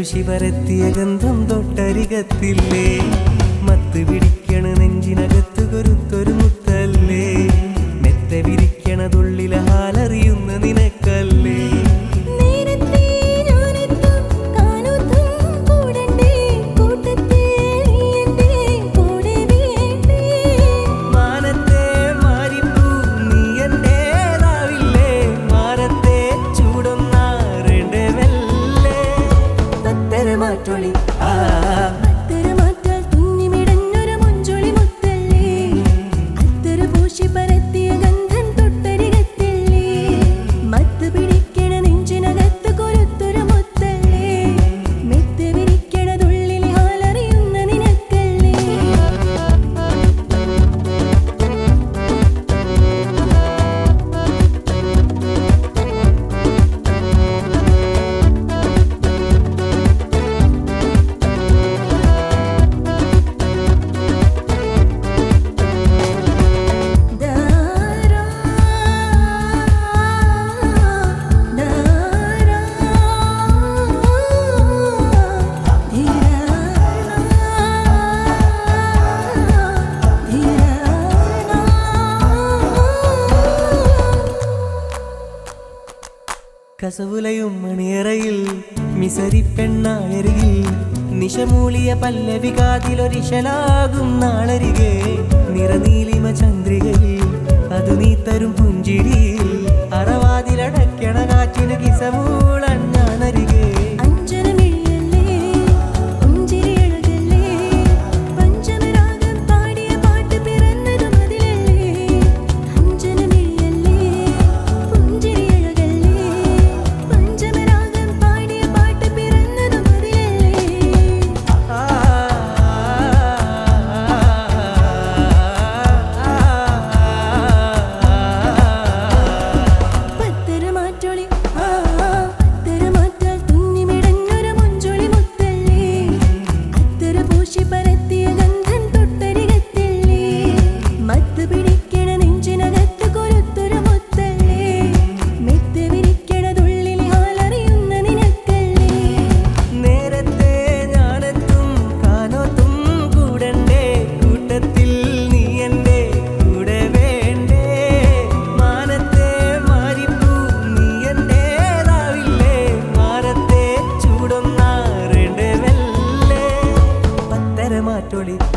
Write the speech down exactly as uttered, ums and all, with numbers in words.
പൂശി പരത്തിയ ഗന്ധം തൊട്ടരികത്തില്ലേ മത്ത് പിടിക്കണ നെഞ്ചിനകത്ത് കൊരുത്തൊരു മുത്തല്ലേ മെത്ത വിരിക്കണതുള്ളില ഹാലറിയുന്ന നിനക്കല്ലേ മാറ്റൊളി ആ മാറ്റാൽ തുന്നിമിടഞ്ഞൊരു മുഞ്ചൊളി മുത്തല്ലേ അത്തര പൂശി പരത്തിയ ഗന്ധം തൊട്ടരികത്തില്ലേ മത്ത് പിടിക്കണ നെഞ്ചിനകത്ത് കൊരുത്തൊരു മുത്തല്ലേ മെത്ത വിരിക്കണതുള്ളിൽ ഹാലറിയുന്ന നിനക്കല്ലേ കസവുലയും മണിയറയിൽ മിസരി പെണ്ണായരികിൽ നിശമൂളിയ പല്ലവി കാതിലൊരിശലാകും നാളരികെ നിറനീലിമ ചന്ദ്രികയിൽ അതു നീ തരും പുഞ്ചിരിയിൽ അറവാതിലടയ്ക്കണ കാറ്റിന് കിസമൂളൻ ഞാനരികെ മാറ്റൊളി